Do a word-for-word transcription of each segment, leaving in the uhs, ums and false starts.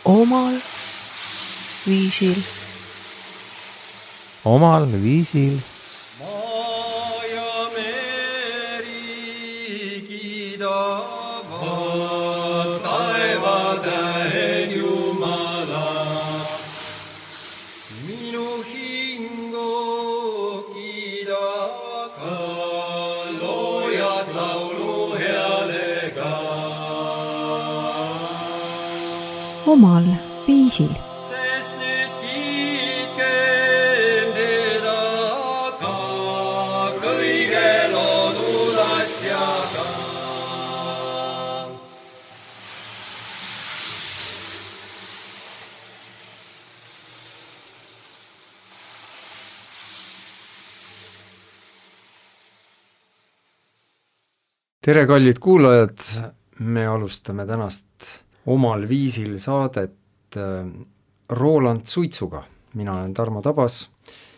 omal viisil. Omal viisil. Maa ja meri kiidavad taevatähed Jumala. Minu hingu kiidavad ka loojad laulu healega. Omal viisil. Sest nüüd kiitkem teda ka kõige loodud asjaga. Tere, kallid kuulajad! Me alustame tänast Omal viisil saadet Roland Suitsuga. Mina olen Tarmo Tabas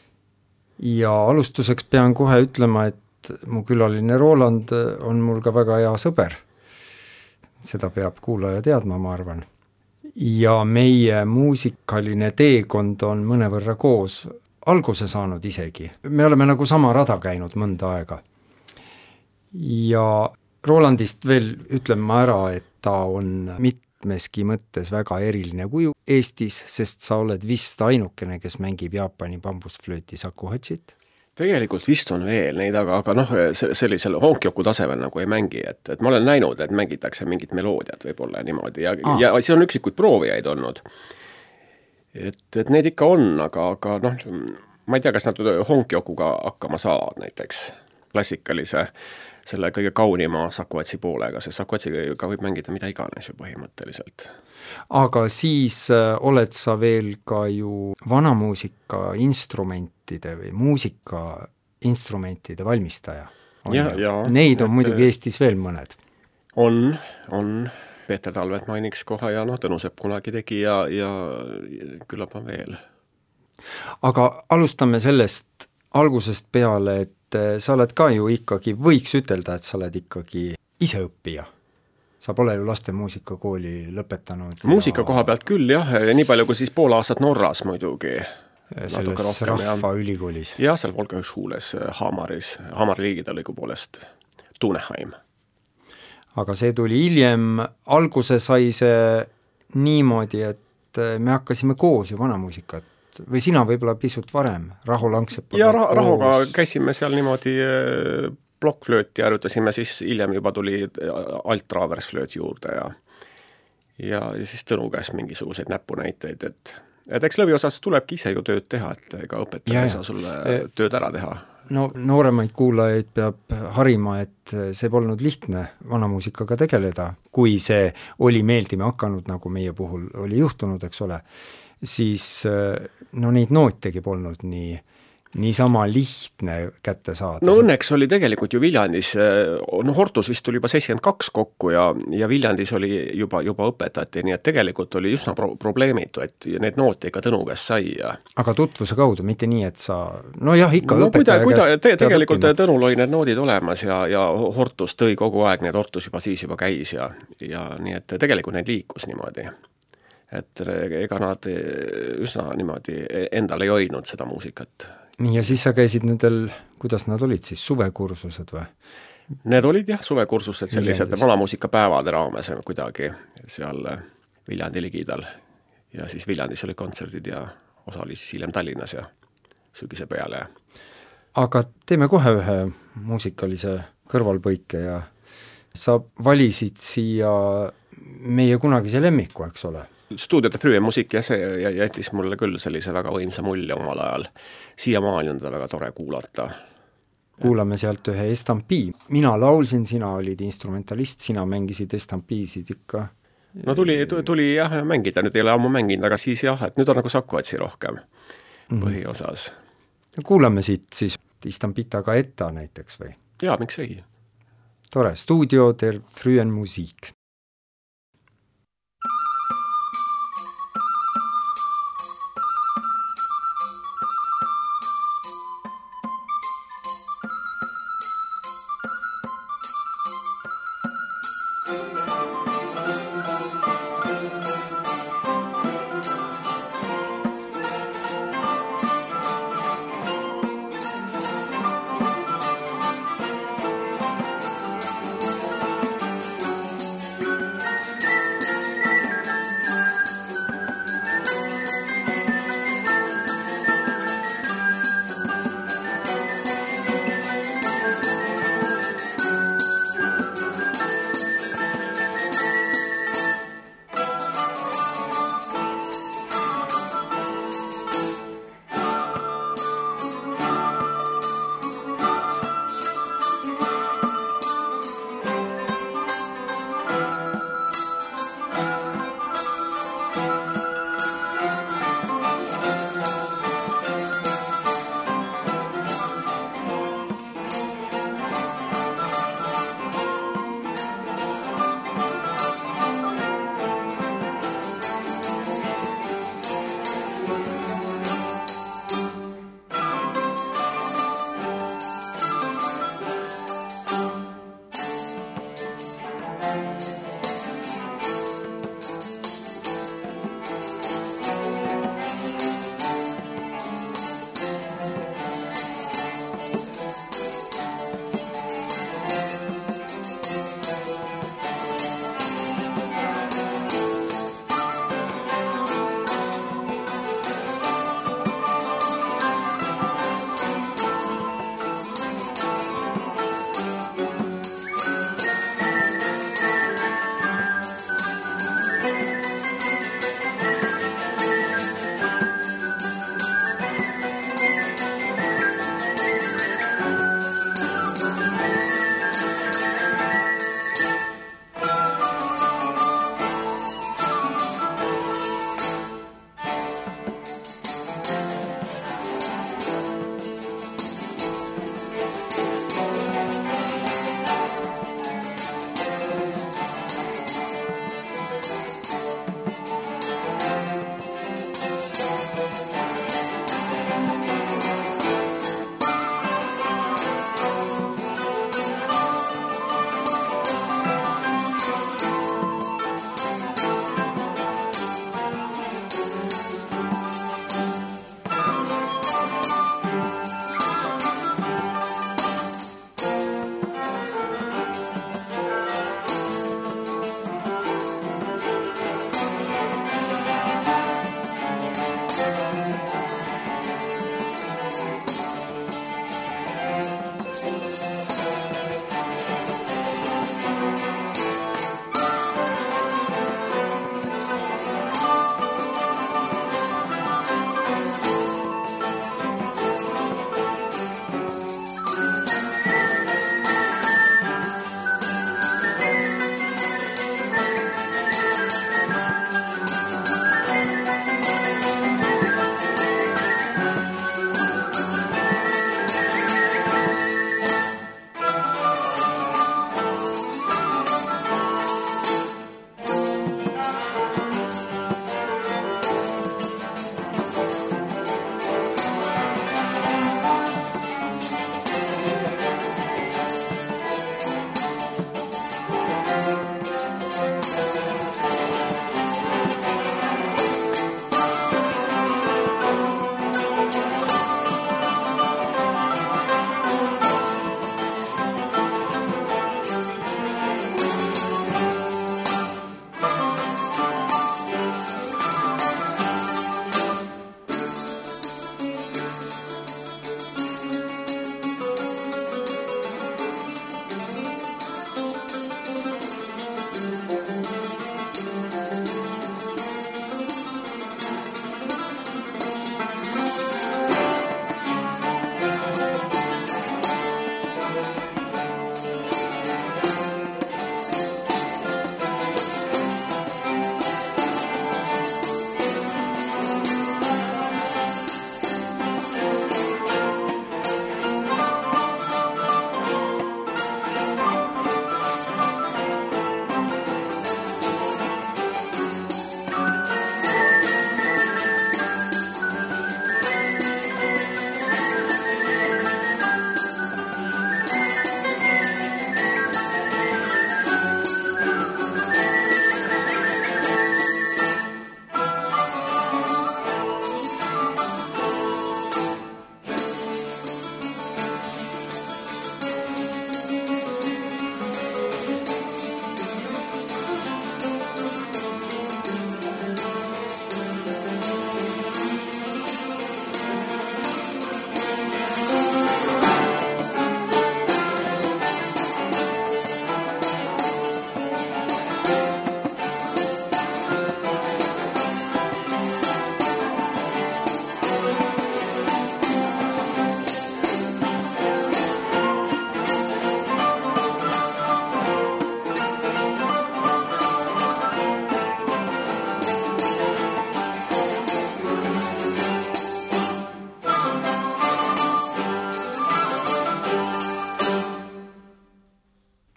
ja alustuseks pean kohe ütlema, et mu külaline Roland on mul ka väga hea sõber. Seda peab kuulaja teadma, ma arvan. Ja meie muusikaline teekond on mõnevõrra koos alguse saanud isegi. Me oleme nagu sama rada käinud mõnda aega. Ja Rolandist veel ütlen ma ära, et ta on mitmeski mõttes väga eriline kuju Eestis, sest sa oled vist ainukene, kes mängib Jaapani bambusflööti shakuhachit. Tegelikult vist on veel neid, aga, aga noh, sellisel honkjoku tasemel nagu ei mängi, et, et ma olen näinud, et mängitakse mingit meloodiat võib-olla niimoodi ja, ah. ja see on üksikuid proovijaid olnud. Et, et neid ikka on, aga, aga noh, ma ei tea, kas nad honkjokuga hakkama saavad näiteks klassikalise selle kõige kaunima shakuhachi poolega, sest shakuhachiga võib mängida mida iganes ju põhimõtteliselt. Aga siis äh, oled sa veel ka ju vanamuusika instrumentide või muusika instrumentide valmistaja. Ja, ja, Neid on et, muidugi Eestis veel mõned. On, on. Peeter Talvet mainiks koha ja noh, Tõnusepp kunagi tegi ja, ja küllap on veel. Aga alustame sellest algusest peale, et sa oled ka ju ikkagi, võiks ütelda, et sa oled ikkagi iseõppija. Sa pole ju laste muusikakooli lõpetanud. Muusika ja... koha pealt küll, jah, nii palju kui siis pool aastat Norras muidugi. Selles rohkem, rahva ja... ülikoolis. Jah, seal Volkahögskoolis, Hamaris, Hamari liigitaligu poolest, Tuneheim. Aga see tuli hiljem, alguse sai see niimoodi, et me hakkasime koos ju vanamuusikat. Või sina võib-olla pisut varem, Raho Langsepp. Ja rah- Rahoga käisime seal niimoodi blokkflööti ja arutasime, siis hiljem juba tuli alt-traversflööt juurde ja, ja, ja siis Tõnu käest mingisuguseid näpunäiteid, et, et eks lõviosas tulebki ise ju tööd teha, et ega õpetaja ei saa sulle tööd ära teha. No nooremaid kuulajaid peab harima, et see polnud lihtne vanamuusikaga tegeleda, kui see oli meeldima hakanud, nagu meie puhul oli juhtunud, eks ole, siis no neid nootegi polnud nii, nii sama lihtne kätte saada. No õnneks oli tegelikult ju Viljandis, no Hortus vist tuli juba seitsekümmend kaks kokku ja, ja Viljandis oli juba, juba õpetati, nii et tegelikult oli üsna pro- probleemitu, et need noote ikka Tõnu käest sai. Ja... Aga tutvuse kaudu, mitte nii, et sa, no jah, ikka no, õpetaja kuida, käest... Te, tegelikult Tõnul oli need noodid olemas ja, ja Hortus tõi kogu aeg, need Hortus juba siis juba käis ja, ja nii et tegelikult neid liikus niimoodi. Et ega nad üsna niimoodi endale ei hoidnud seda muusikat. Nii, ja siis sa käisid nendel, kuidas nad olid siis, suvekursused või? Need olid jah, suvekursused sellised vanamuusikapäevade raames kuidagi seal Viljandi ligidal. Ja siis Viljandis oli kontserdid ja osa oli siis hiljem Tallinnas ja sügise peale. Aga teeme kohe ühe muusikalise kõrvalpõike ja sa valisid siia meie kunagise lemmiku, eks ole? Studio de Frühe musik ja see jättis mulle küll sellise väga võimsa mulje omal ajal. Siiamaani on teda väga tore kuulata. Kuulame sealt ühe estampii. Mina laulsin, sina olid instrumentalist, sina mängisid estampiisid ikka. No tuli, tuli jah mängida, nüüd ei ole ammu mänginud, aga siis jah, et nüüd on nagu shakuhachi rohkem põhiosas. Mm-hmm. Kuulame siit siis Estampita Gaeta näiteks või? Jaa, miks ei? Tore, Studio der Frühen Musik.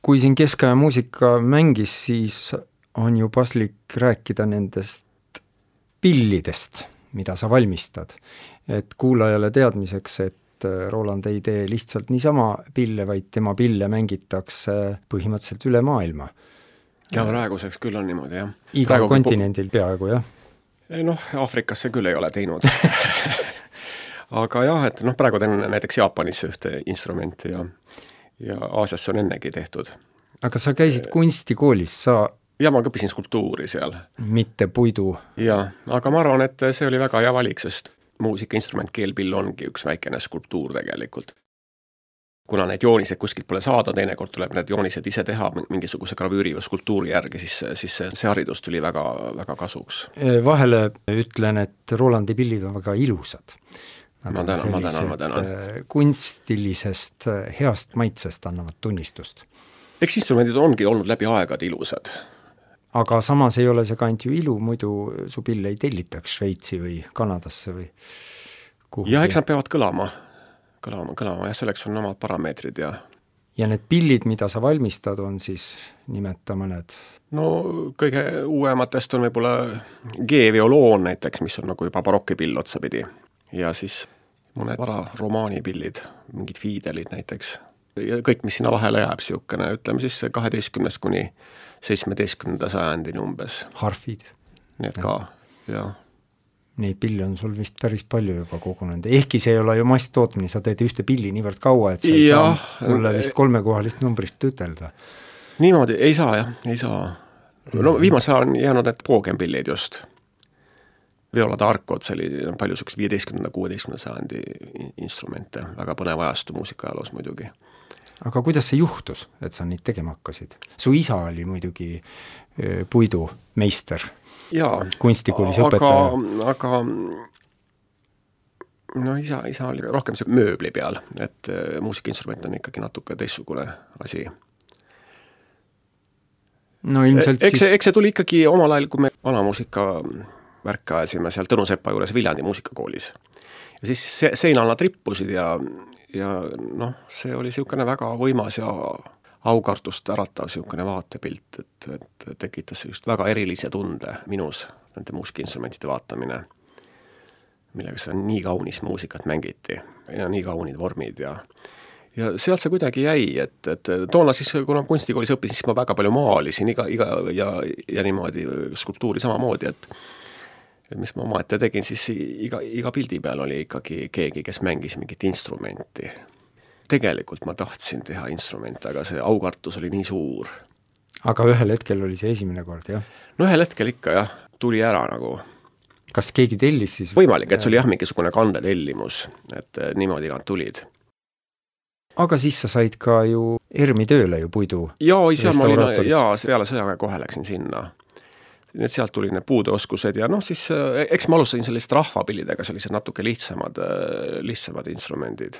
kui siin keskaja muusika mängis, siis on ju paslik rääkida nendest pillidest, mida sa valmistad. Et kuulajale teadmiseks, et Roland ei tee lihtsalt niisama pille, vaid tema pille mängitakse põhimõtteliselt üle maailma. Ja praeguseks küll on niimoodi, jah. Igal Praegu kontinendil pu- peaaegu, jah. Noh, Aafrikasse küll ei ole teinud. Aga jah, et noh, praegu teen näiteks Jaapanisse ühte instrumenti ja, ja Aasiasse on ennegi tehtud. Aga sa käisid kunstikoolis, sa... Ja ma õppisin skulptuuri seal. Mitte puidu. Ja, aga ma arvan, et see oli väga hea valik, sest muusikainstrument keelpill ongi üks väikene skulptuur tegelikult. Kuna neid joonised kuskilt pole saada, teinekord tuleb need joonised ise teha mingisuguse gravüüri või skulptuuri järgi, siis, siis see, see haridus tuli väga, väga kasuks. Vahele ütlen, et Rolandi pillid on väga ilusad. Nad ma tänan, ma tänan, ma tänan. Kunstilisest heast maitsest annavad tunnistust. Eks instrumendid ongi olnud läbi aegad ilusad. Aga samas ei ole see ka ainult ju ilu, muidu su pille ei tellitaks Šveitsi või Kanadasse või kuhugi. Ja eks nad peavad kõlama, kõlama, kõlama ja selleks on omad parameetrid ja... Ja need pillid, mida sa valmistad, on siis nimeta mõned? No kõige uuematest on võib-olla G-violoon näiteks, mis on nagu juba barokkipill otsapidi. Ja siis mõned vararomaanipillid, mingid fiidelid näiteks. Ja kõik, mis sinna vahele jääb, siukene, ütleme siis kaheteistkümnest kuni seitsmeteistkümnenda sajandini umbes. Harfid. Need ka, jah. Neid pille on sul vist päris palju juba kogunenud. Ehkki see ei ole ju masstootmine, sa teed ühte pilli niivõrd kaua, et sa ei ja, saa mulle vist kolmekohalist numbrist ütelda. Niimoodi, ei saa jah, ei saa. No viimase on jäänud need poogenpillid just. Viola d'Arcod, see oli palju sukest viieteistkümnenda kuueteistkümnenda sajandi instrumente, väga põnev ajastu muusikajaloos muidugi. Aga kuidas see juhtus, et sa neid tegema hakkasid? Su isa oli muidugi puidu meister, jaa, kunstikoolis õpetaja. Aga no isa, isa oli rohkem see mööbli peal, et muusikainstrument on ikkagi natuke teistsugune asi. No ilmselt eks, siis... eks see tuli ikkagi omal ajal, kui me vanamuusika värka ajasime seal Tõnu Sepa juures Viljandi muusikakoolis. Ja siis se- seinal nad rippusid ja ja noh, see oli siukene väga võimas ja aukartust äratav siukene vaatepilt, et, et tekitas just väga erilise tunde minus nende muusikainstrumentide vaatamine, millega seda nii kaunis muusikat mängiti ja nii kaunid vormid ja ja sealt see kuidagi jäi, et, et toona siis, kuna kunstikoolis õppisin, siis ma väga palju maalisin iga, iga ja, ja niimoodi skulptuuri samamoodi, et mis ma oma ette tegin, siis iga, iga pildi peal oli ikkagi keegi, kes mängis mingit instrumenti. Tegelikult ma tahtsin teha instrumente, aga see aukartus oli nii suur. Aga ühel hetkel oli see esimene kord, jah? No ühel hetkel ikka, jah, tuli ära nagu. Kas keegi tellis siis? Võimalik, et see oli jah mingisugune kandetellimus, et niimoodi nad tulid. Aga siis sa said ka ju ERMi tööle ju puidu. Jaa, ise ma olin, jaa, peale sõjaga kohe läksin sinna. Need sealt tuli need puudeoskused ja noh, siis eks ma alustasin sellist rahvapillidega, sellised natuke lihtsamad, lihtsamad instrumendid.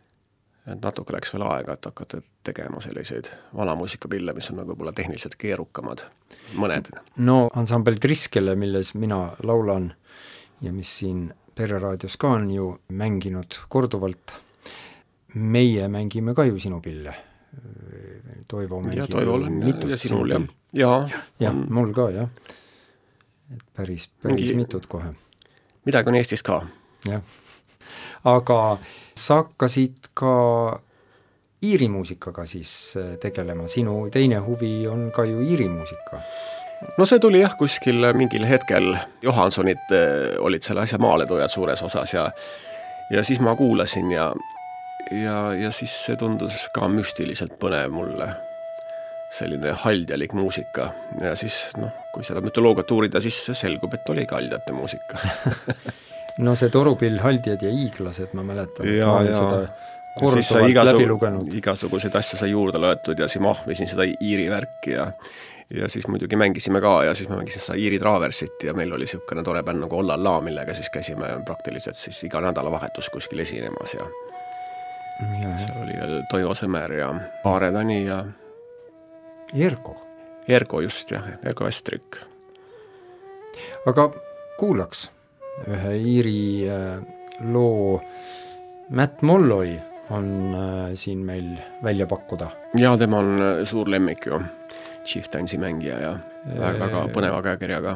Et natuke läks veel aega, et hakata tegema selliseid vanamuusikapille, mis on nagu võib-olla tehniliselt keerukamad, mõned. No ansambel Triskele, milles mina laulan ja mis siin Pereraadios ka on ju mänginud korduvalt, meie mängime ka ju sinu pille. Toivo mängib ja Toivo olen mitut ja sinul jah. Ja, ja, ja mul ka jah. Et päris, päris Mingi... mitut kohe. Midagi on Eestis ka. Jah. Aga sa hakkasid ka Iiri muusikaga siis tegelema. Sinu teine huvi on ka ju Iiri muusika. No see tuli jah kuskil mingil hetkel. Johansonid olid selle asja maaletujad suures osas ja, ja siis ma kuulasin ja Ja, ja siis see tundus ka müstiliselt põnev mulle, selline haldjalik muusika ja siis noh, kui seda mütoloogiat uurida, siis selgub, et oli ka haldjate muusika. No see torupill, haldjad ja iiglased, ma mäletan, ja, ma olen ja. seda korduvalt igasugu, läbi lugenud. Igasuguseid asju sai juurde löötud ja siis ma ahmisin seda Iiri värki ja ja siis muidugi mängisime ka ja siis ma mängisin seda Iiri Traversit ja meil oli siukene tore bänd nagu Ollala, millega siis käisime praktiliselt siis iga nädalavahetus kuskil esinemas ja Ja, seal oli veel Toivo Sõmer ja Aare Tani ja Ergo. Ergo just, jah, Ergo Vestrik. Aga kuulaks ühe Iiri loo. Matt Molloy on siin meil välja pakkuda? Jaa, tema on suur lemmik ju, Chieftainsi mängija ja väga, väga põneva käekirjaga.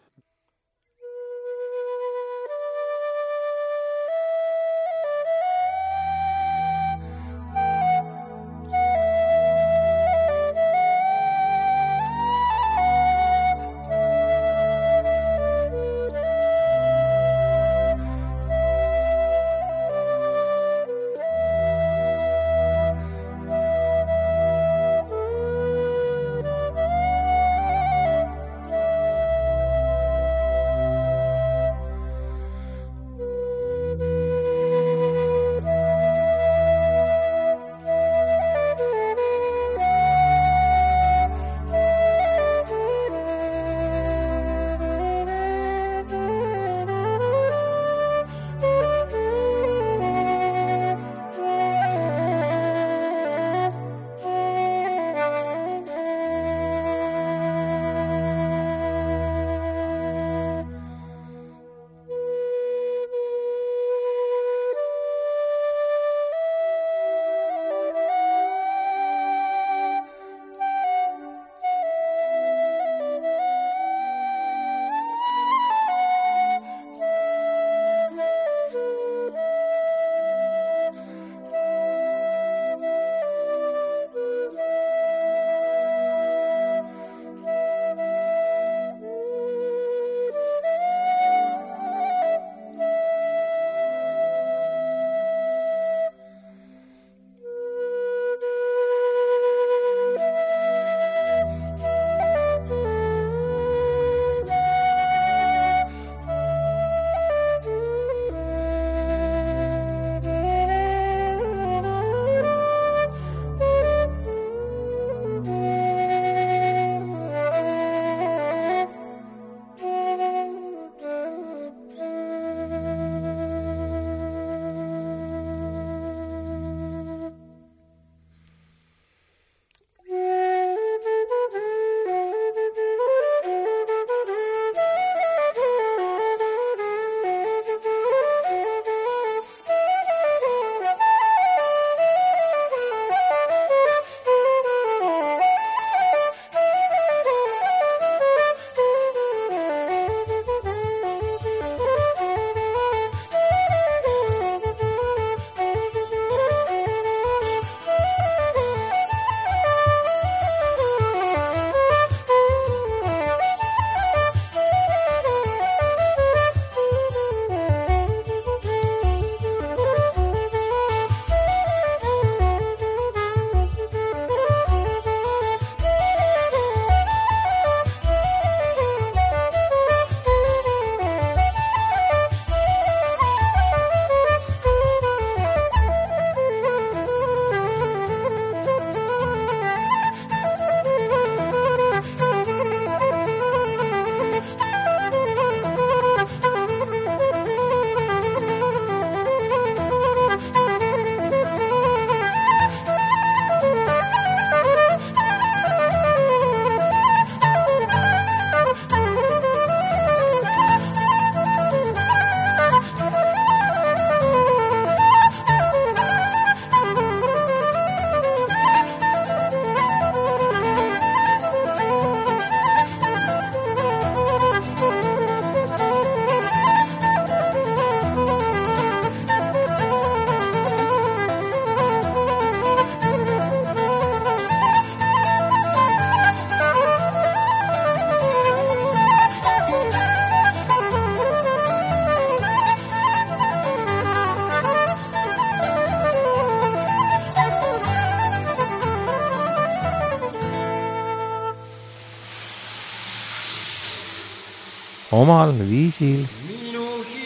omal viisil. Minu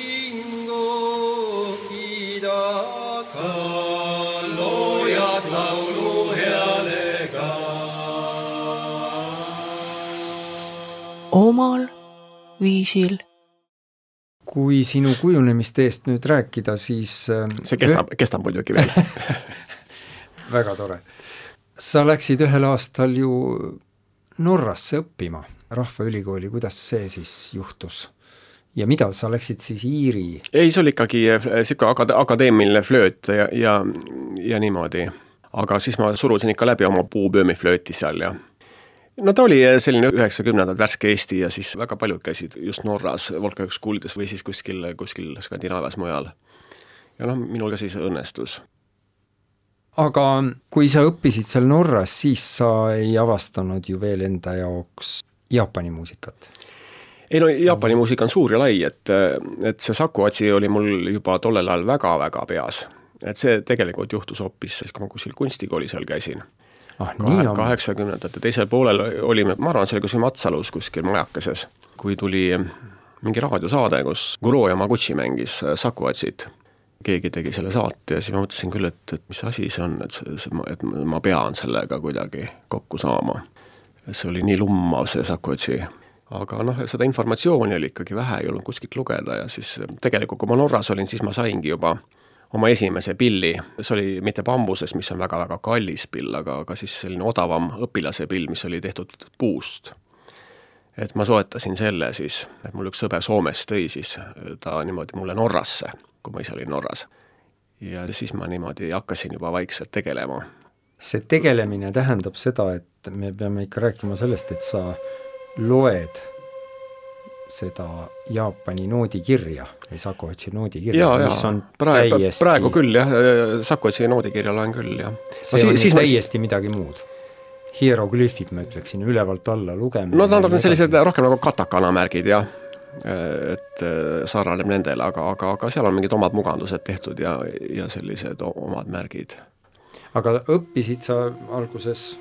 hingu kiidaka, loojad laulu healega. Omal viisil. Kui sinu kujunemisteest nüüd rääkida, siis... See kestab, kestab muidugi veel. Väga tore. Sa läksid ühel aastal ju Norrasse õppima, Rahvaülikooli, kuidas see siis juhtus? ja mida, sa läksid siis Iiri? Ei, see oli ikkagi siuke akade- akadeemiline flööt ja, ja, ja niimoodi. Aga siis ma surusin ikka läbi oma puupöömiflööti seal ja no ta oli selline üheksakümnendad värske Eesti ja siis väga paljud käisid just Norras Volkajökuskoolides või siis kuskil, kuskil Skandinaavias mujal. Ja noh, minul ka siis õnnestus. Aga kui sa õppisid seal Norras, siis sa ei avastanud ju veel enda jaoks Jaapani muusikat? Ei no Jaapani muusika on suur ja lai, et, et see Shakuhachi oli mul juba tollel ajal väga-väga peas. Et see tegelikult juhtus hoopis, siis kui ma kuskil kunstikoolis seal käisin. Ah, kaheksakümnendate teisel poolel olime, ma arvan, see oli kuskil Matsalus kuskil majakeses, kui tuli mingi raadiosaade, kus Guro Yamaguchi mängis Shakuhachit. Keegi tegi selle saate ja siis ma mõtlesin küll, et, et mis asi see on, et, see, et ma pean sellega kuidagi kokku saama. See oli nii lummav see Shakuhachi. Aga noh, seda informatsiooni oli ikkagi vähe, ei olnud kuskilt lugeda ja siis tegelikult kui ma Norras olin, siis ma saingi juba oma esimese pilli. See oli mitte bambuses, mis on väga-väga kallis pill, aga, aga siis selline odavam õpilase pill, mis oli tehtud puust. Et ma soetasin selle siis, et mul üks sõber Soomest tõi siis ta niimoodi mulle Norrasse, kui ma ise olin Norras. Ja siis ma niimoodi hakkasin juba vaikselt tegelema. See tegelemine tähendab seda, et me peame ikka rääkima sellest, et sa loed seda Jaapani noodikirja või Shakuhachi noodikirja, ja, mis on praegu, täiesti... Praegu küll, jah, Shakuhachi noodikirja loen küll, jah. See no, on siis täiesti ma... midagi muud. Hieroglüfid, ma ütleksin, ülevalt alla lugemine. No nad on sellised rohkem nagu katakana-märgid, jah, et sarnaneb nendele, aga, aga, aga seal on mingid omad mugandused tehtud ja, ja sellised omad märgid. Aga õppisid sa alguses...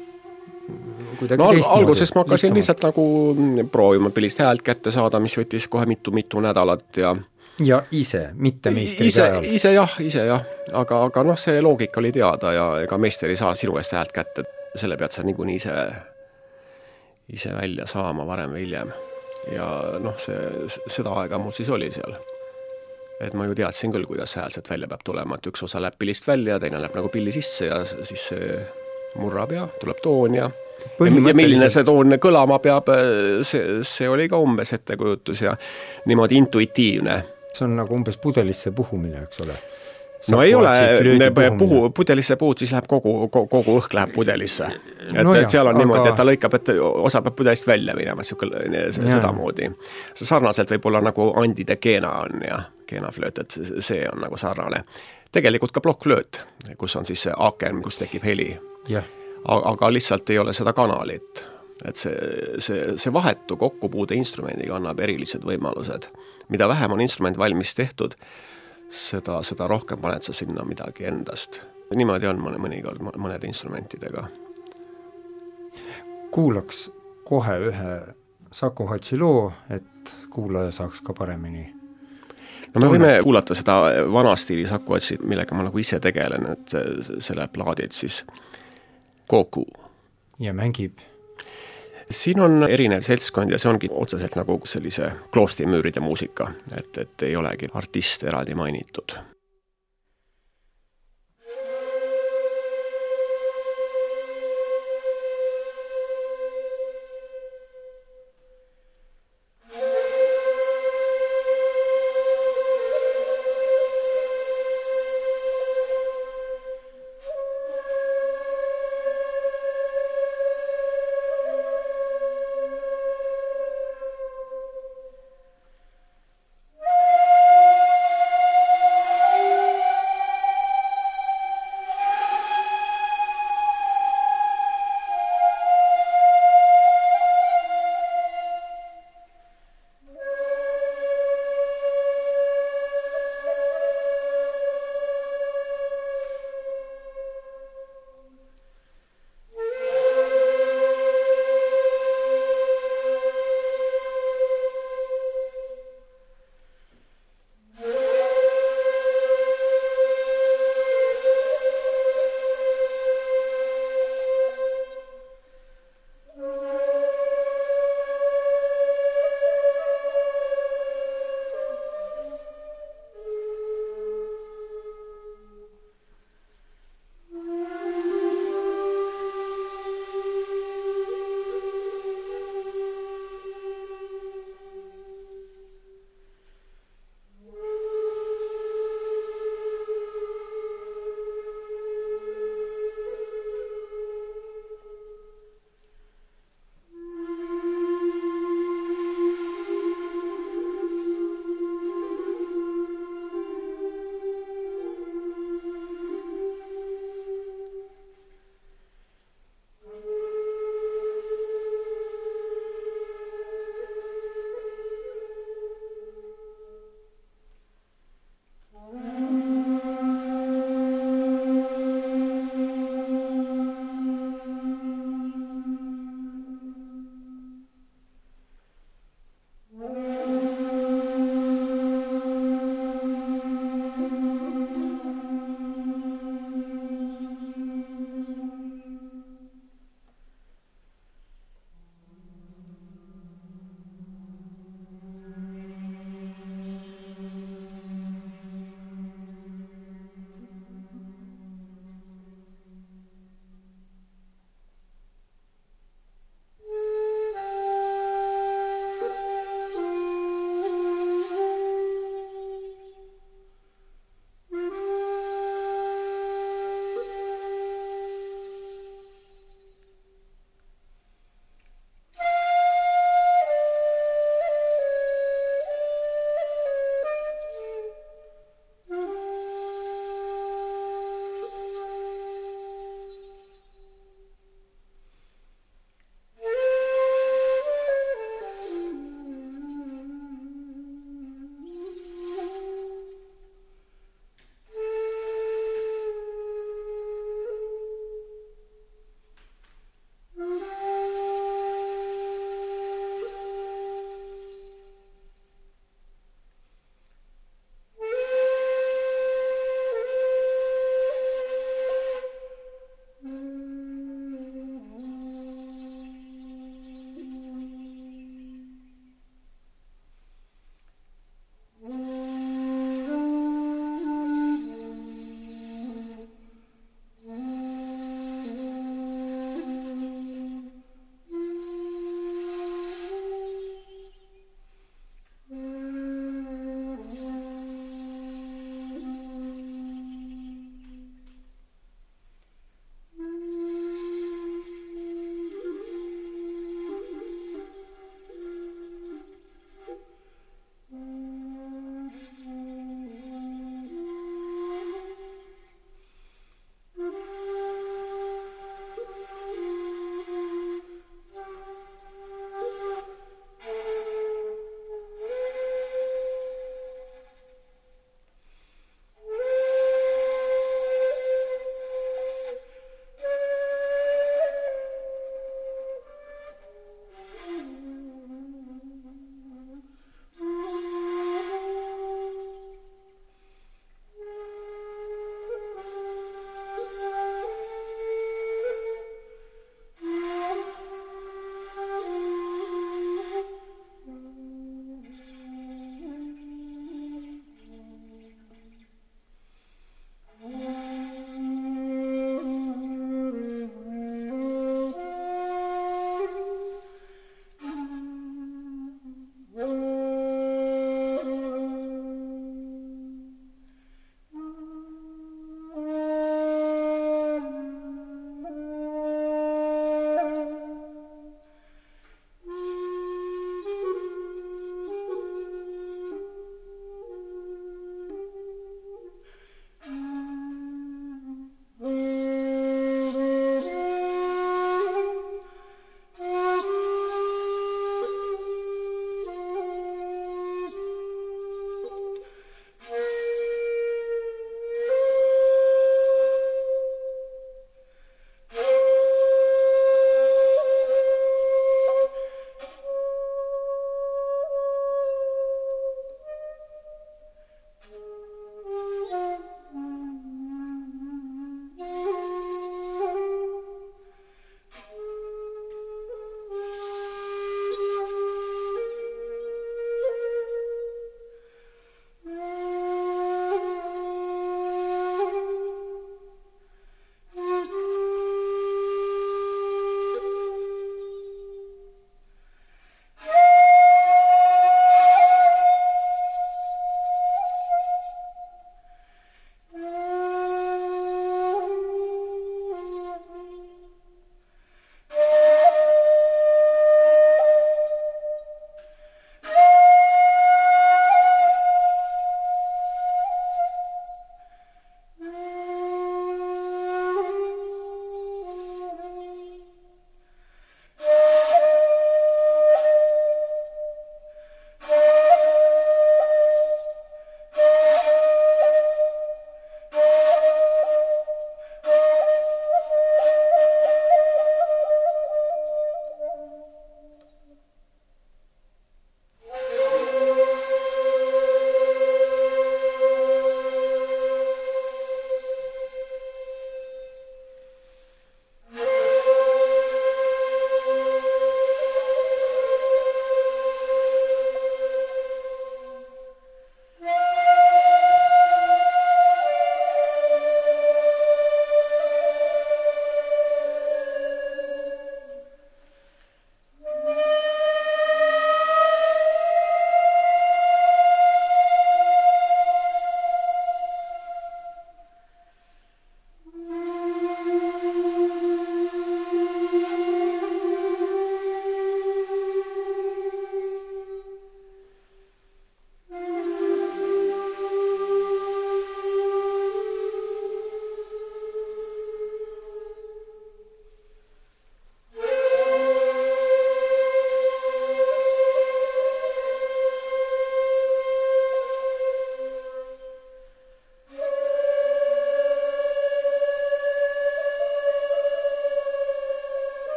No alguses ma hakkasin lihtsalt nagu proovima pillist häält kätte saada, mis võttis kohe mitu-mitu nädalat ja ja ise, mitte meisteri ise, ajal? Ise jah, ise jah, aga, aga noh, see loogika oli teada ja ega meister ei saa sinu eest häält kätte, selle pead sa niikuinii ise, ise välja saama varem või hiljem ja noh, see, seda aega mul siis oli seal. Et ma ju teadsin küll, kuidas hääl sealt välja peab tulema, et üks osa läheb pillist välja, teine läheb nagu pilli sisse ja siis see murrab ja tuleb toon ja ja milline see toon kõlama peab, see, see oli ka umbes ettekujutus ja niimoodi intuitiivne. See on nagu umbes pudelisse puhumine, eks ole? No ei ole, puhu, pudelisse puhud, siis läheb kogu, kogu õhk läheb pudelisse. Et, no jah, et seal on aga... niimoodi, et ta lõikab, et osa peab pudelist välja minema, seda moodi. Sarnaselt võib olla nagu andide keena on ja keenaflööt, et see on nagu sarnane. Tegelikult ka plokkflööt, kus on siis see aaken, kus tekib heli. Jah. Aga lihtsalt ei ole seda kanalit, et see, see, see vahetu kokkupuude instrumendiga annab erilised võimalused. Mida vähem on instrument valmis tehtud, seda, seda rohkem paned sa sinna midagi endast. Niimoodi on mõne, mõnikord mõnede instrumentidega. Kuulaks kohe ühe Shakuhachi loo, et kuulaja saaks ka paremini. No me võime kuulata seda vanastiili Shakuhachi, millega ma nagu ise tegelen, et selle plaadid siis Koku. Ja mängib? Siin on erinev seltskond ja see ongi otseselt nagu sellise kloostrimüüride muusika, et, et ei olegi artist eraldi mainitud.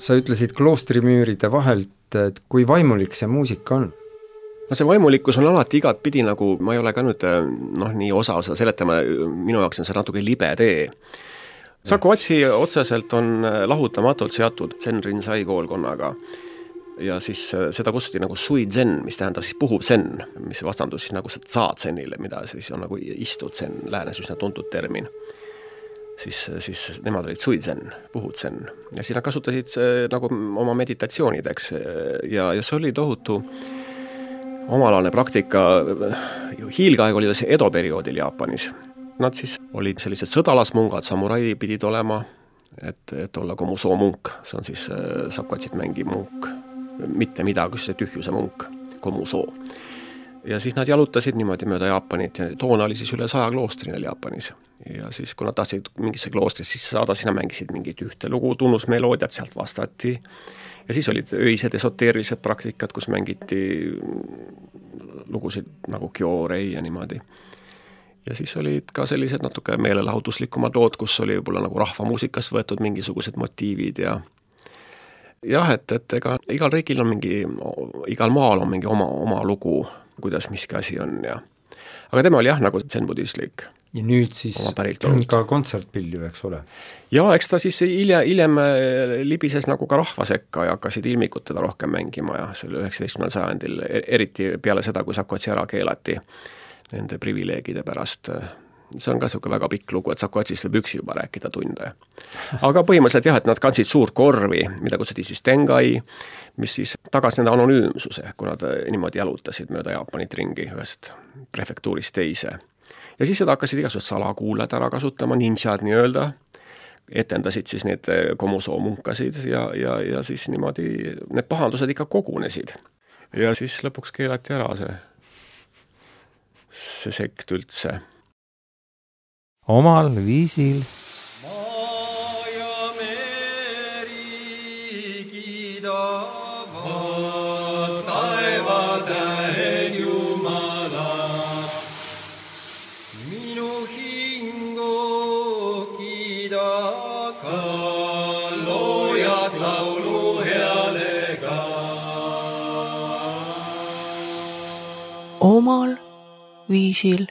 sa ütlesid kloostrimüüride vahelt, et kui vaimulik see muusika on? no see vaimulikkus on alati igat pidi nagu, ma ei ole ka nüüd noh, nii osa osa seletama, minu jaoks on see natuke libe tee. Saku Atsi otseselt on lahutamatult seatud Zen-Rinzai koolkonnaga ja siis seda kutsuti nagu sui zen, mis tähendab siis puhuv zen, mis vastandus siis nagu za zenile, mida siis on nagu istud zen, läänes üsna tuntud termin. Siis, siis nemad olid sui zen, puhud zen ja siis nad kasutasid nagu oma meditatsioonideks ja, ja see oli tohutu omalane praktika, hiilgaeg oli see Edo perioodil Jaapanis. Nad siis olid sellised sõdalasmungad, samurai pidid olema, et, et olla komusoo munk, see on siis Saku Atsit mängi munk, mitte midagi, see tühjuse munk, komusoo. Ja siis nad jalutasid niimoodi mööda Jaapanit ja toona oli siis üle saja kloostri neil Jaapanis. Ja siis, kui nad tahtsid mingisse kloostris siis saada, sinna mängisid mingid ühte lugu, tunnusmeloodiat, sealt vastati. Ja siis olid öised esoteerilised praktikad, kus mängiti lugusid nagu Kyorei ja niimoodi. Ja siis olid ka sellised natuke meelelahutuslikumad lood, kus oli võib-olla nagu rahvamuusikast võetud mingisugused motiivid ja jah, et, et ega igal riigil on mingi, igal maal on mingi oma, oma lugu, kuidas miski asi on ja aga tema oli jah nagu zen-budistlik. Ja nüüd siis ka kontsertpilju, eks ole? Ja eks ta siis hiljem, hiljem libises nagu ka rahva sekka ja hakkasid ilmikud teda rohkem mängima ja selle üheksateistkümnendal sajandil, eriti peale seda, kui Saku Atsi ära keelati nende privileegide pärast. See on ka siuke väga pikk lugu, et Saku Atsist võib üksi juba rääkida tunde. Aga põhimõtteliselt jah, et nad kandsid suurt korvi, mida kutsuti siis tengai, mis siis tagas nende anonüümsuse, kui nad niimoodi jalutasid mööda Jaapanit ringi ühest prefektuurist teise. Ja siis seda hakkasid igasugused salakuuled ära kasutama, ninjad nii-öelda, etendasid siis need komusoo munkasid ja, ja, ja siis niimoodi need pahandused ikka kogunesid. Ja siis lõpuks keelati ära see, see sekt üldse. Omal viisil. Maa ja meri kiidavad taevatähed Jumalat. Minu hingu kiida ka loojad laulu healega. Omal viisil.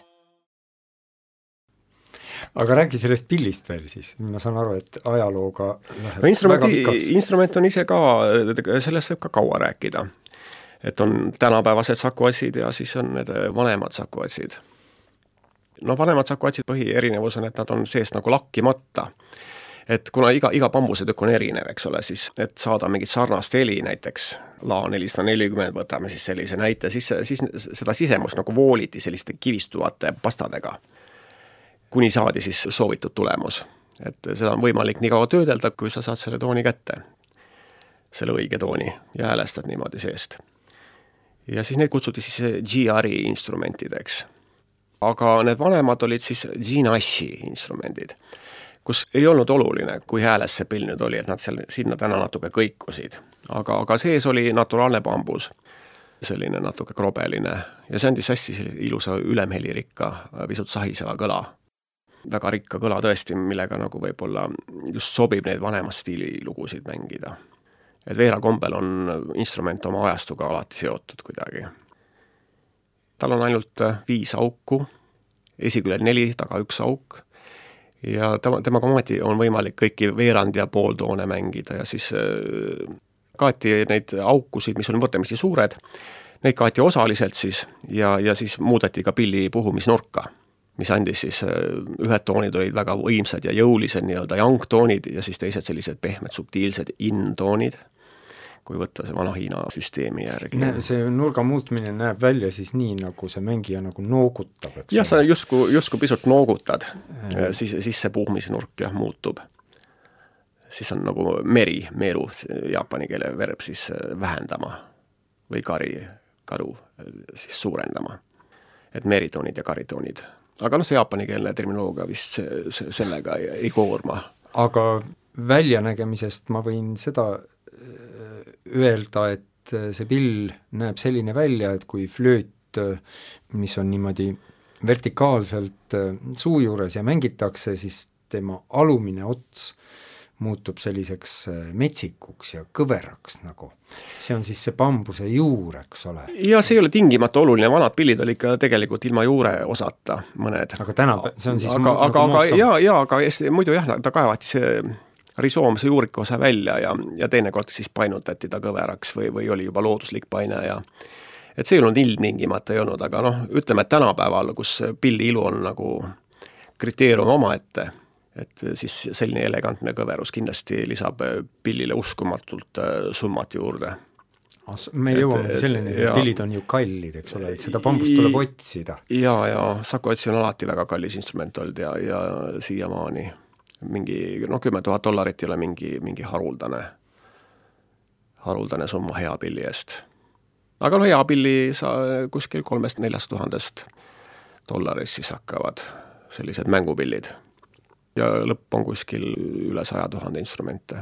Aga räägi sellest pillist veel siis, ma saan aru, et ajalooga läheb no instrument, väga pikaks. Instrument on ise ka, sellest võib ka kaua rääkida. Et on tänapäevased Saku Atsid ja siis on need vanemad Saku Atsid. No vanemad Saku Atsid põhi erinevus on, et nad on seest nagu lakkimata. Et kuna iga, iga bambusetükk on erinev, eks ole, siis et saada mingit sarnast heli näiteks, La nelisada nelikümmend, võtame siis sellise näite, siis, siis seda sisemust nagu vooliti selliste kivistuvate pastadega, kuni saadi siis soovitud tulemus. Et seda on võimalik nii kaua töödelda, kui sa saad selle tooni kätte, selle õige tooni ja häälestad niimoodi seest. Ja siis neid kutsuti siis G R I instrumentideks. Aga need vanemad olid siis G-Nashi instrumendid, kus ei olnud oluline, kui hääles see pill nüüd oli, et nad seal, sinna täna natuke kõikusid. Aga, aga sees oli naturaalne bambus, selline natuke krobeline ja see andis hästi ilusa ülemhelirikka, pisut sahiseva kõla. Väga rikka kõla tõesti, millega nagu võib-olla just sobib neid vanemat stiili lugusid mängida. Et Veera kombel on instrument oma ajastuga alati seotud kuidagi. Tal on ainult viis auku, esiküljel neli, taga üks auk ja tema, temaga ometi on võimalik kõiki veerand ja pooltoone mängida ja siis kaeti neid aukusid, mis on võrdlemisi suured, neid kaeti osaliselt siis ja, ja siis muudeti ka pilli puhumisnurka, mis andis siis, ühed toonid olid väga võimsad ja jõulised nii-öelda yang-toonid ja siis teised sellised pehmed, subtiilsed in-toonid, kui võtta see vana Hiina süsteemi järgi. See nurga muutmine näeb välja siis nii, nagu see mängija nagu noogutab. Jah, sa justkui, justkui pisut noogutad, siis, siis see puhumisnurk jah, muutub. Siis on nagu meri, meru, jaapani keele verb siis vähendama või kari, karu siis suurendama. Et meritoonid ja karitoonid. Aga noh, see jaapanikeelne terminoloogia vist sellega ei koorma. Aga väljanägemisest ma võin seda öelda, et see pill näeb selline välja, et kui flööt, mis on niimoodi vertikaalselt suu juures ja mängitakse, siis tema alumine ots muutub selliseks metsikuks ja kõveraks nagu. See on siis see bambuse juur, eks ole. Ja see ei ole tingimata oluline, vanad pillid oli ikka tegelikult ilma juure osata mõned. Aga täna, see on siis aga, aga, aga, ja, ja, aga muidu jah, ta kaevati see risoom, see juurika osa välja ja, ja teinekord siis painutati ta kõveraks või, või oli juba looduslik paine ja et see ei olnud ilmtingimata ei olnud, aga noh, ütleme, et tänapäeval, kus pilli ilu on nagu kriteerium omaette, et siis selline elegantne kõverus kindlasti lisab pillile uskumatult summat juurde. Me jõuame selleni, et pillid on ju kallid, eks ole, et seda bambust tuleb otsida. Ja, ja sakuotsi on alati väga kallis instrument olnud ja, ja siiamaani mingi, noh, kümme tuhat dollarit ei ole mingi, mingi haruldane, haruldane summa hea pilli eest. Aga no hea pilli sa kuskil kolmest neljast tuhandest dollarist siis hakkavad sellised mängupillid. Ja lõpp on kuskil üle saja tuhande instrumente.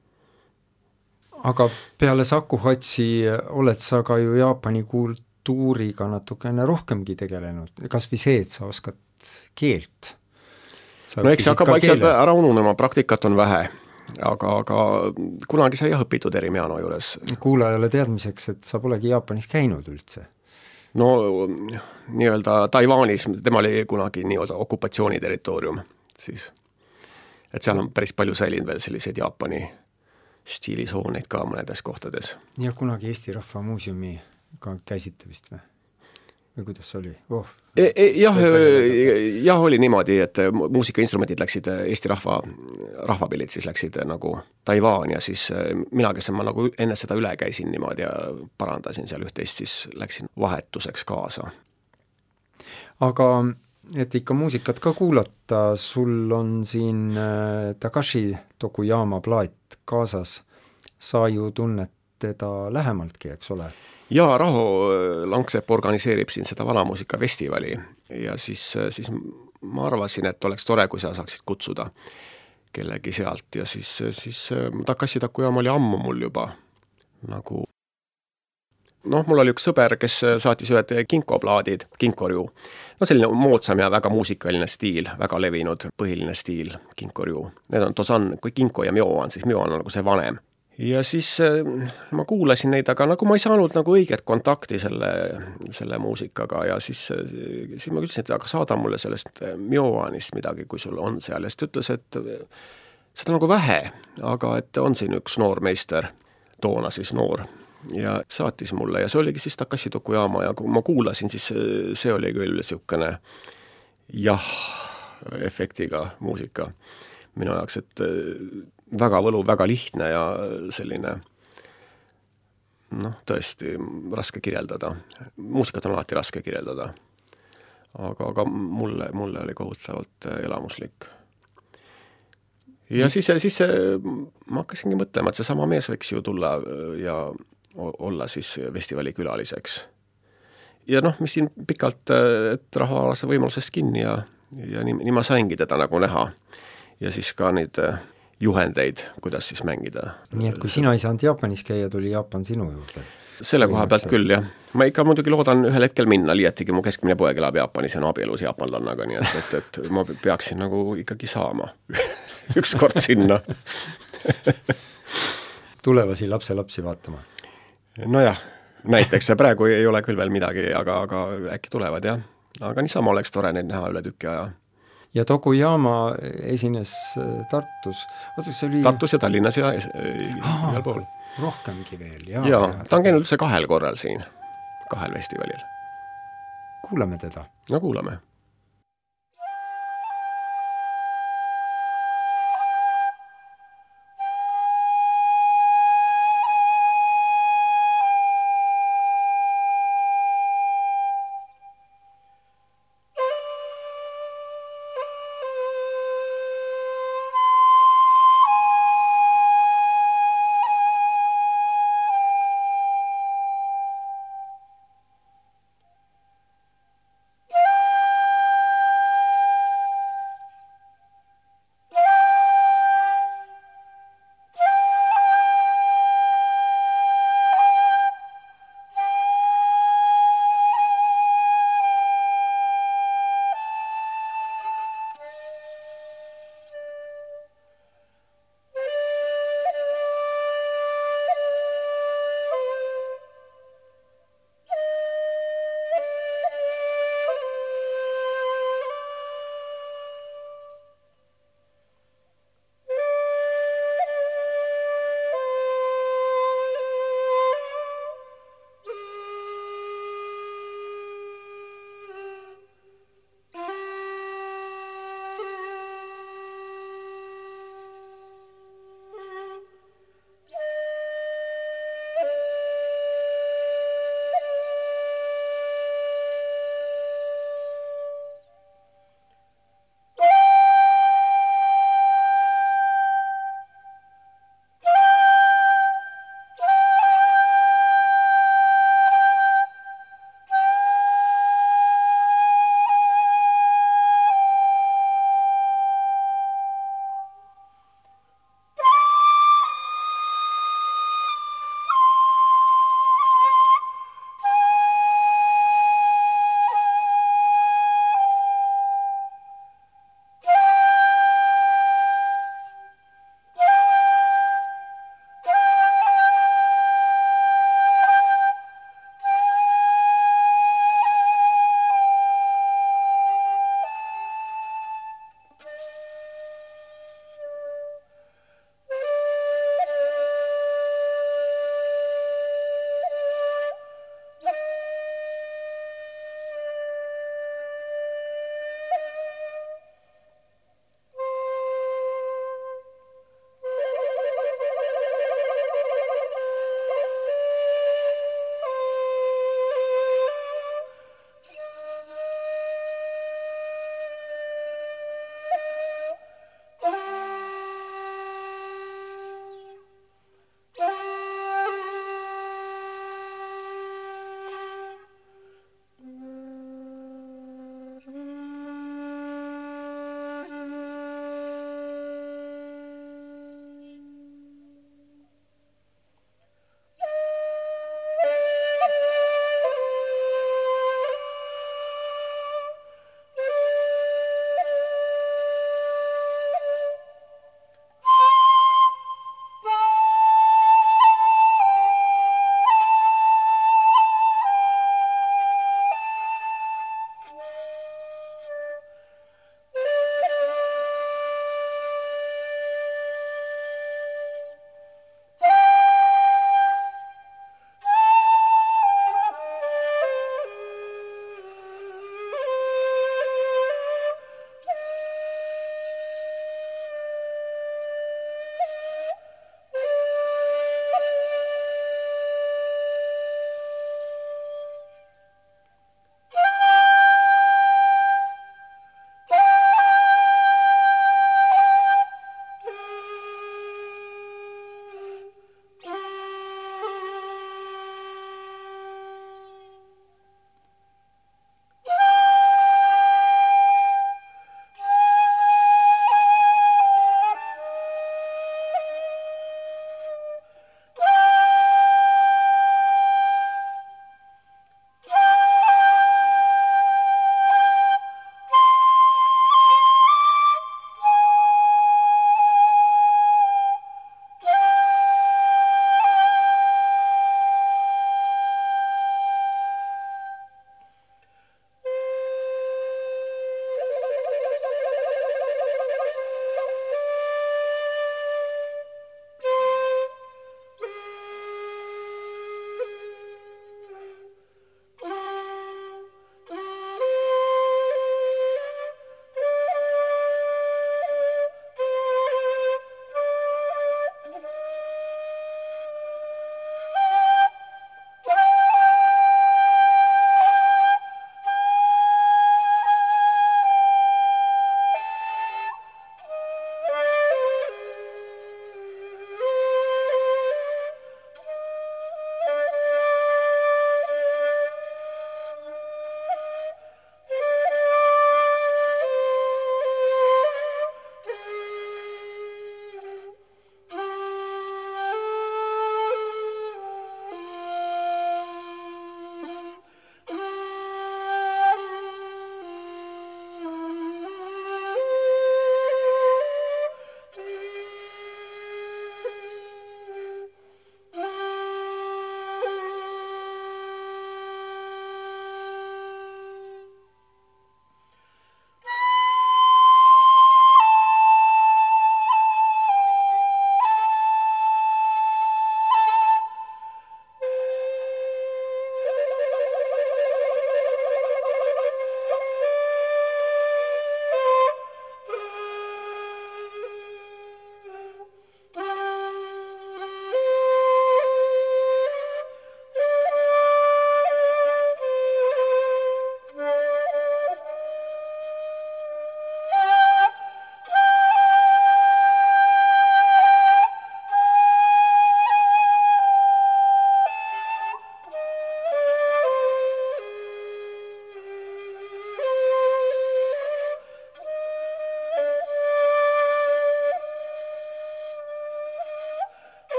Aga peale Sakuhatsi oled sa ka ju Jaapani kultuuriga natukene rohkemgi tegelenud. Kas või see, et sa oskad keelt? Sa no eks see hakkab vaikselt ära ununema, praktikat on vähe, aga, aga kunagi sai jah õpitud Erimiano juures. Kuulajale teadmiseks, et sa polegi Jaapanis käinud üldse? No nii-öelda Taiwanis, tema oli kunagi nii-öelda okupatsiooni territoorium. Siis. Et seal on päris palju säilinud veel selliseid Jaapani stiilis hooneid ka mõnedes kohtades. Ja kunagi Eesti Rahva Muuseumi ka käisite vist või? Või kuidas oli? Oh, e, e, jah, jah, oli niimoodi, et muusikainstrumendid läksid, Eesti rahva, rahvapillid siis läksid nagu Taiwan ja siis mina, kes ma nagu enne seda üle käisin niimoodi ja parandasin seal üht-teist, siis läksin vahetuseks kaasa. Aga et ikka muusikat ka kuulata, sul on siin Takashi Tokuyama plaat kaasas, sa ju tunned teda lähemaltki, eks ole? Jaa, Raho Langsepp organiseerib siin seda vanamuusikafestivali ja siis, siis ma arvasin, et oleks tore, kui sa saaksid kutsuda kellegi sealt ja siis, siis Takashi Tokuyama oli ammu mul juba nagu noh, mul oli üks sõber, kes saatis ühed kinkoplaadid, kinkorju. No selline moodsam ja väga muusikaline stiil, väga levinud põhiline stiil, kinkorju. Need on Tosan, kui kinko ja mio on, siis mio on nagu see vanem. Ja siis ma kuulasin neid, aga nagu ma ei saanud nagu õiget kontakti selle, selle muusikaga ja siis, siis ma küsisin, et aga saada mulle sellest mioanist midagi, kui sul on seal. Ja siis ta ütles, et seda on nagu vähe, aga et on siin üks noor meister, toona siis noor, ja saatis mulle ja see oligi siis Takashi Tokuyama ja kui ma kuulasin, siis see oli küll siukene jah, efektiga muusika minu jaoks, et väga võlu, väga lihtne ja selline noh, tõesti raske kirjeldada. Muusikat on alati raske kirjeldada. Aga, aga mulle, mulle oli kohutavalt elamuslik. Ja siis, siis ma hakkasingi mõtlema, et see sama mees võiks ju tulla ja olla siis festivali külaliseks. Ja noh, mis siin pikalt, et raha arvase võimalusest kinni ja, ja nii, nii ma saingi teda nagu näha. Ja siis ka neid juhendeid, kuidas siis mängida. Nii et kui sina ei saanud Jaapanis käia, tuli Jaapan sinu juurde? Selle koha pealt küll, jah. Ma ikka muidugi loodan ühel hetkel minna, liiatigi mu keskmine poeg elab Jaapanis ja on abielus jaapanlannaga, nii et, et, et ma peaksin nagu ikkagi saama ükskord sinna. Tulevasi lapse-lapsi vaatama? Nojah, näiteks praegu ei ole küll veel midagi, aga, aga äkki tulevad, jah. Aga niisama oleks tore neid näha üle tükki aja. Ja Tokuyama esines Tartus. Oota, see oli... Tartus ja Tallinnas ja igal pool. Rohkemgi veel, jaa. Jaa, ta on käinud üldse kahel korral siin, kahel festivalil. Kuulame teda. No kuulame.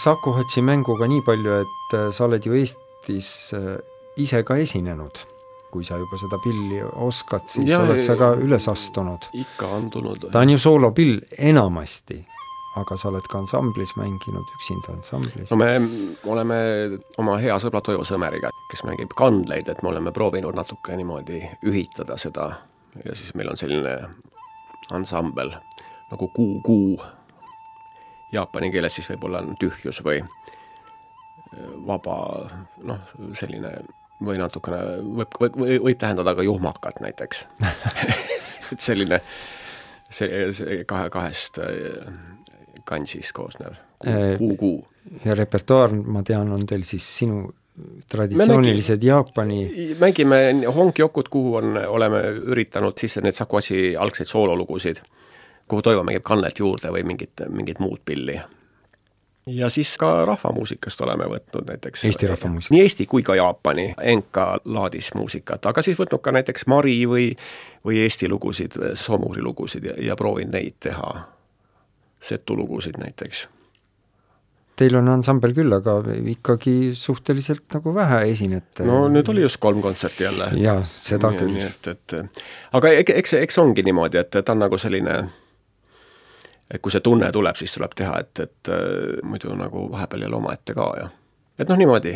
Saku Hatsi mänguga nii palju, et sa oled ju Eestis ise ka esinenud. Kui sa juba seda pilli oskad, siis ja, oled sa ka üles astunud. Ikka on tulnud. Ta on ju soolopill enamasti, aga sa oled ka ansamblis mänginud, üksinda ansamblis. No me oleme oma hea sõbra Toivo Sõmeriga, kes mängib kandleid, et me oleme proovinud natuke niimoodi ühitada seda ja siis meil on selline ansambel nagu kuu-kuu. Jaapani keeles siis võib-olla on tühjus või vaba, noh, selline või natukene võib, võib, võib tähendada ka juhmakat näiteks. Et selline see, see kahe kahest kansist koosnev kuu-kuu. Ja repertuaar, ma tean, on teil siis sinu traditsioonilised mängime, Jaapani... Mängime Honkyokut, kuhu on, oleme üritanud sisse need Saku Hatsi algseid soololugusid, kuhu Toivo mängib kannelt juurde või mingit, mingit muud pilli. Ja siis ka rahvamuusikast oleme võtnud näiteks Eesti rahvamuusika. Nii Eesti kui ka Jaapani enka laadis muusikat, aga siis võtnud ka näiteks Mari või, või Eesti lugusid, Somuri lugusid ja, ja proovin neid teha. Setu lugusid näiteks. Teil on ansambel küll, aga ikkagi suhteliselt nagu vähe esinete. No nüüd oli just kolm kontserti jälle. Jaa, seda küll. Nii, et, et, aga eks, eks ongi niimoodi, et ta on nagu selline... et kui see tunne tuleb, siis tuleb teha, et, et muidu nagu vahepeal jälle oma ette ka ja. Et noh, niimoodi.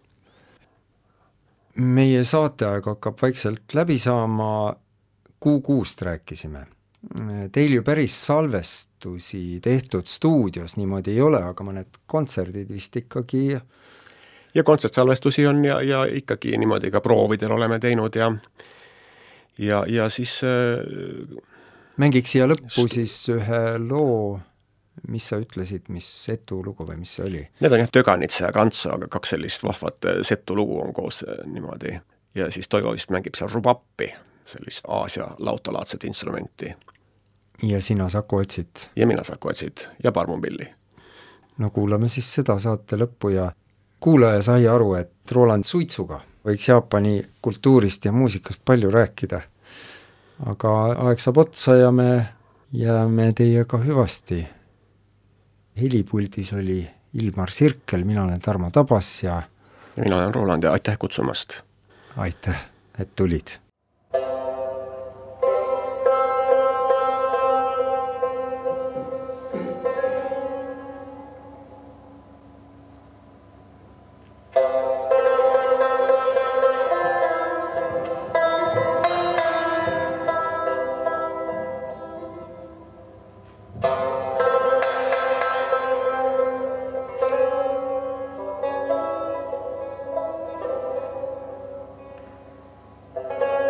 Meie saateaeg hakkab vaikselt läbi saama, kuu-kuust rääkisime. Teil ju päris salvestusi tehtud stuudios niimoodi ei ole, aga mõned kontserdid vist ikkagi... Ja kontsertsalvestusi on ja, ja ikkagi niimoodi ka proovidel oleme teinud ja, ja, ja siis... Mängiks siia lõppu siis ühe loo, mis sa ütlesid, mis setu lugu või mis see oli? Need on jah Töganitsa ja Kantso, aga kaks sellist vahvat setu lugu on koos niimoodi. Ja siis Toivo vist mängib seal rubappi, sellist Aasia lautalaadset instrumenti. Ja sina Saku Hatsit? Ja mina Saku Hatsit ja Parmupilli. No kuulame siis seda saate lõppu ja kuulaja sai aru, et Roland Suitsuga võiks Jaapani kultuurist ja muusikast palju rääkida. Aga aeg saab otsa ja me jääme teiega hüvasti. Helipuldis oli Ilmar Sirkel, mina olen Tarmo Tabas ja... ja mina olen Roland ja aitäh kutsumast. Aitäh, et tulid. Thank you.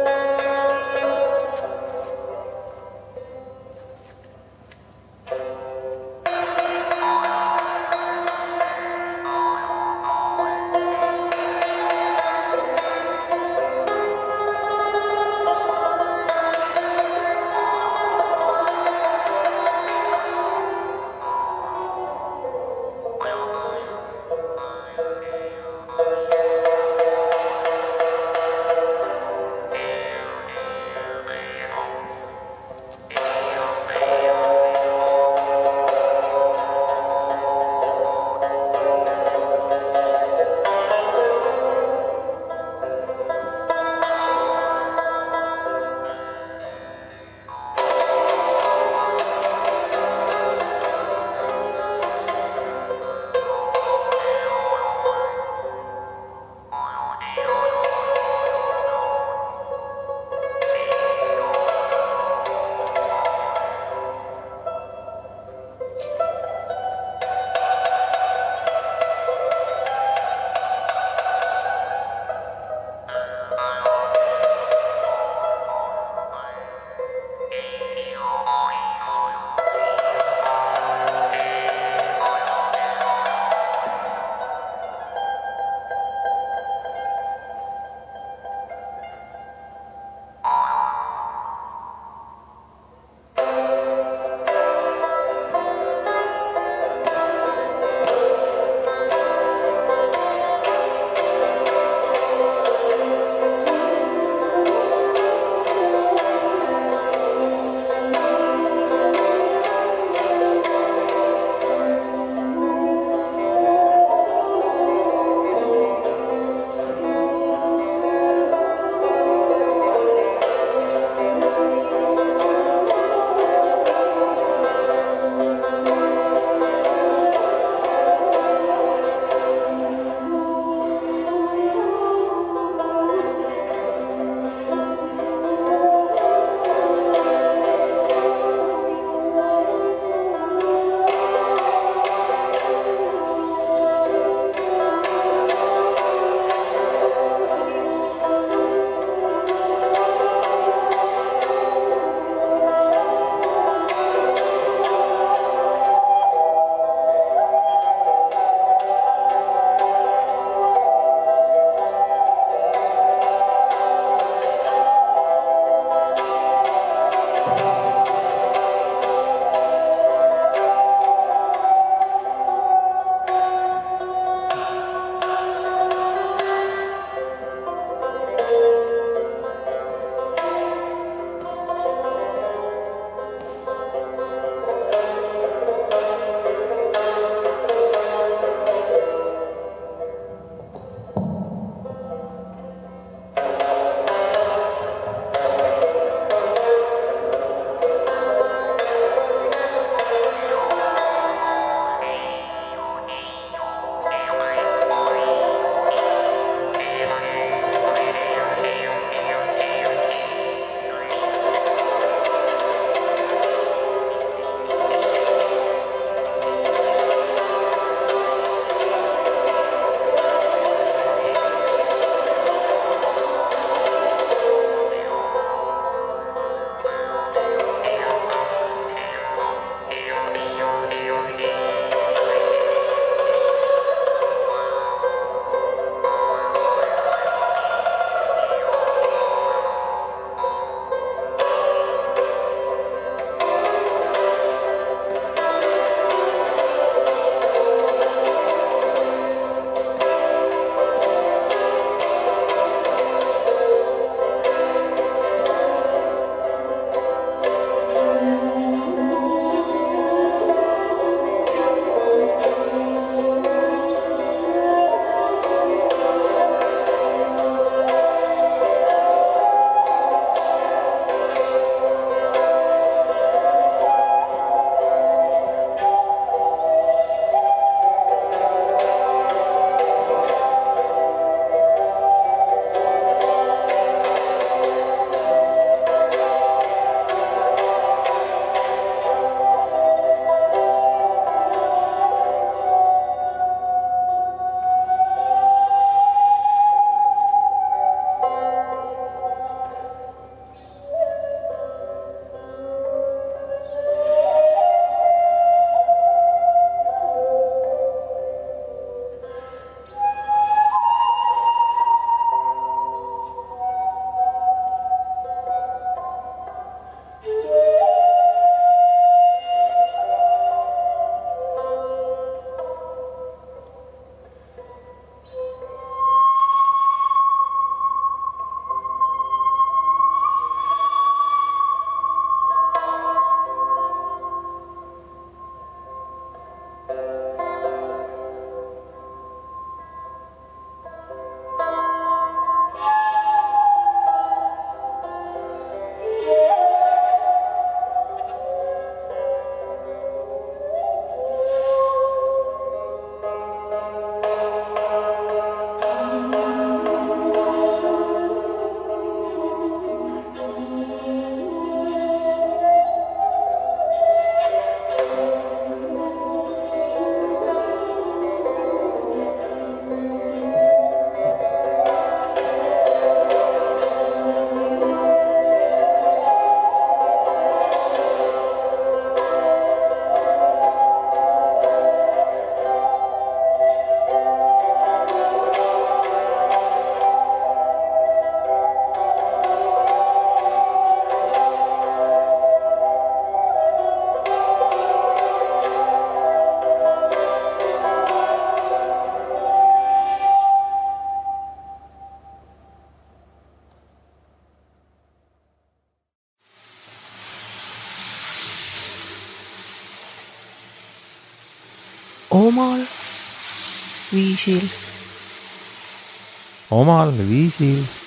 omal viisil. omal viisil.